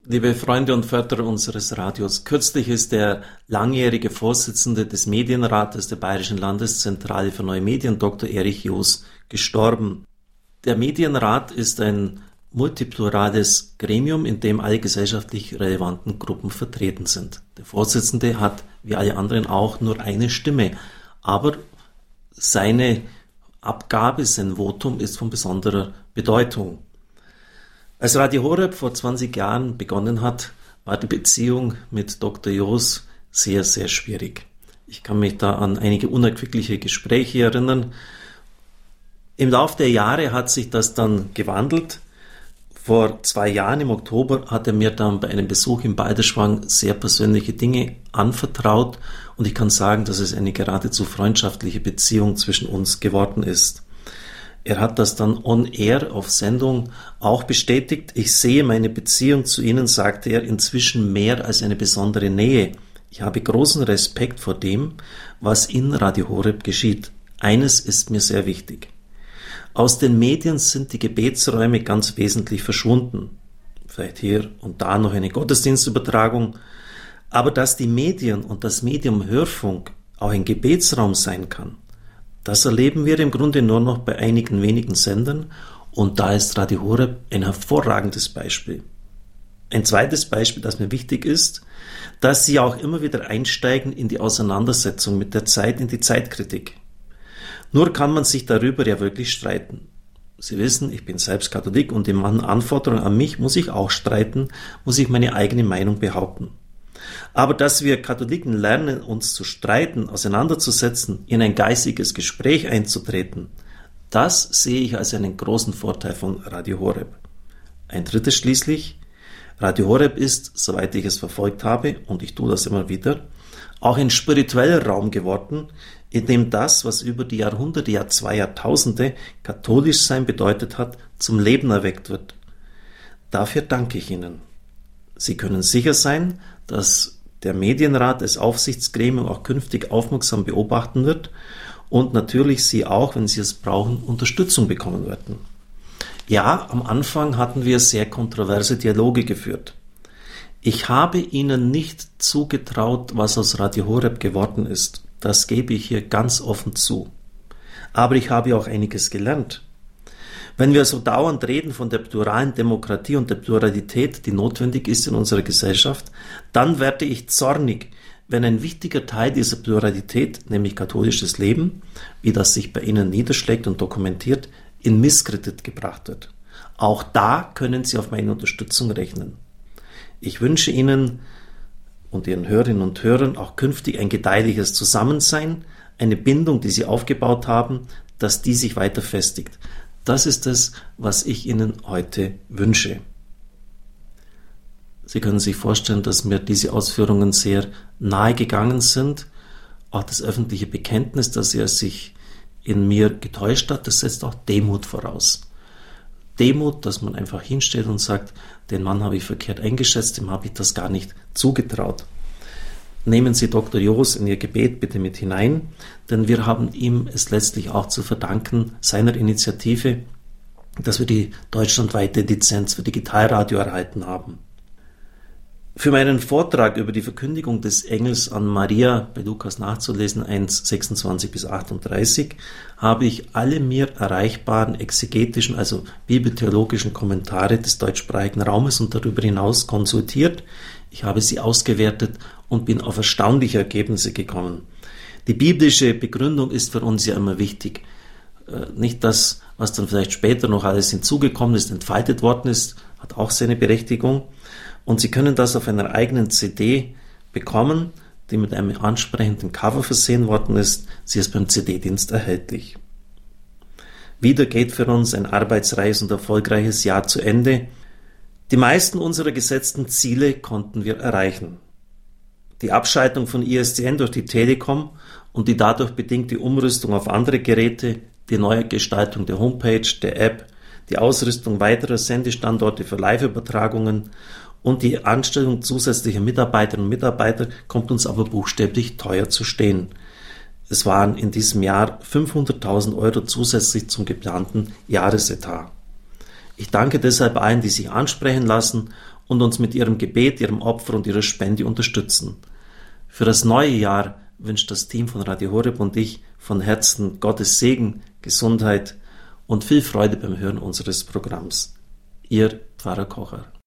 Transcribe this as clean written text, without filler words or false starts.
Liebe Freunde und Förderer unseres Radios, kürzlich ist der langjährige Vorsitzende des Medienrates der Bayerischen Landeszentrale für Neue Medien, Dr. Erich Joos, gestorben. Der Medienrat ist ein multiplurales Gremium, in dem alle gesellschaftlich relevanten Gruppen vertreten sind. Der Vorsitzende hat, wie alle anderen auch, nur eine Stimme, aber seine Abgabe, sein Votum ist von besonderer Bedeutung. Als Radio Horeb vor 20 Jahren begonnen hat, war die Beziehung mit Dr. Joos sehr, sehr schwierig. Ich kann mich da an einige unerquickliche Gespräche erinnern. Im Laufe der Jahre hat sich das dann gewandelt. Vor 2 Jahren im Oktober hat er mir dann bei einem Besuch in Balderschwang sehr persönliche Dinge anvertraut und ich kann sagen, dass es eine geradezu freundschaftliche Beziehung zwischen uns geworden ist. Er hat das dann on air auf Sendung auch bestätigt. Ich sehe meine Beziehung zu Ihnen, sagte er, inzwischen mehr als eine besondere Nähe. Ich habe großen Respekt vor dem, was in Radio Horeb geschieht. Eines ist mir sehr wichtig. Aus den Medien sind die Gebetsräume ganz wesentlich verschwunden. Vielleicht hier und da noch eine Gottesdienstübertragung. Aber dass die Medien und das Medium Hörfunk auch ein Gebetsraum sein kann, das erleben wir im Grunde nur noch bei einigen wenigen Sendern und da ist Radio Horeb ein hervorragendes Beispiel. Ein zweites Beispiel, das mir wichtig ist, dass Sie auch immer wieder einsteigen in die Auseinandersetzung mit der Zeit, in die Zeitkritik. Nur kann man sich darüber ja wirklich streiten. Sie wissen, ich bin selbst Katholik und in manchen Anforderungen an mich muss ich auch streiten, muss ich meine eigene Meinung behaupten. Aber dass wir Katholiken lernen, uns zu streiten, auseinanderzusetzen, in ein geistiges Gespräch einzutreten, das sehe ich als einen großen Vorteil von Radio Horeb. Ein drittes schließlich, Radio Horeb ist, soweit ich es verfolgt habe, und ich tue das immer wieder, auch ein spiritueller Raum geworden, in dem das, was über die Jahrhunderte, ja 2 Jahrtausende katholisch sein bedeutet hat, zum Leben erweckt wird. Dafür danke ich Ihnen. Sie können sicher sein, dass der Medienrat als Aufsichtsgremium auch künftig aufmerksam beobachten wird und natürlich Sie auch, wenn Sie es brauchen, Unterstützung bekommen werden. Ja, am Anfang hatten wir sehr kontroverse Dialoge geführt. Ich habe Ihnen nicht zugetraut, was aus Radio Horeb geworden ist. Das gebe ich hier ganz offen zu. Aber ich habe auch einiges gelernt. Wenn wir so dauernd reden von der pluralen Demokratie und der Pluralität, die notwendig ist in unserer Gesellschaft, dann werde ich zornig, wenn ein wichtiger Teil dieser Pluralität, nämlich katholisches Leben, wie das sich bei Ihnen niederschlägt und dokumentiert, in Misskredit gebracht wird. Auch da können Sie auf meine Unterstützung rechnen. Ich wünsche Ihnen und Ihren Hörerinnen und Hörern auch künftig ein gedeihliches Zusammensein, eine Bindung, die Sie aufgebaut haben, dass die sich weiter festigt. Das ist es, was ich Ihnen heute wünsche. Sie können sich vorstellen, dass mir diese Ausführungen sehr nahe gegangen sind. Auch das öffentliche Bekenntnis, dass er sich in mir getäuscht hat, das setzt auch Demut voraus. Demut, dass man einfach hinsteht und sagt, den Mann habe ich verkehrt eingeschätzt, dem habe ich das gar nicht zugetraut. Nehmen Sie Dr. Joos in Ihr Gebet bitte mit hinein, denn wir haben ihm es letztlich auch zu verdanken, seiner Initiative, dass wir die deutschlandweite Lizenz für Digitalradio erhalten haben. Für meinen Vortrag über die Verkündigung des Engels an Maria, bei Lukas nachzulesen, 1, 26 bis 38, habe ich alle mir erreichbaren exegetischen, also bibeltheologischen Kommentare des deutschsprachigen Raumes und darüber hinaus konsultiert. Ich habe sie ausgewertet und bin auf erstaunliche Ergebnisse gekommen. Die biblische Begründung ist für uns ja immer wichtig. Nicht das, was dann vielleicht später noch alles hinzugekommen ist, entfaltet worden ist, hat auch seine Berechtigung. Und Sie können das auf einer eigenen CD bekommen, die mit einem ansprechenden Cover versehen worden ist. Sie ist beim CD-Dienst erhältlich. Wieder geht für uns ein arbeitsreiches und erfolgreiches Jahr zu Ende. Die meisten unserer gesetzten Ziele konnten wir erreichen. Die Abschaltung von ISDN durch die Telekom und die dadurch bedingte Umrüstung auf andere Geräte, die neue Gestaltung der Homepage, der App, die Ausrüstung weiterer Sendestandorte für Live-Übertragungen und die Anstellung zusätzlicher Mitarbeiterinnen und Mitarbeiter kommt uns aber buchstäblich teuer zu stehen. Es waren in diesem Jahr 500.000 Euro zusätzlich zum geplanten Jahresetat. Ich danke deshalb allen, die sich ansprechen lassen und uns mit ihrem Gebet, ihrem Opfer und ihrer Spende unterstützen. Für das neue Jahr wünscht das Team von Radio Horeb und ich von Herzen Gottes Segen, Gesundheit und viel Freude beim Hören unseres Programms. Ihr Pfarrer Kocher.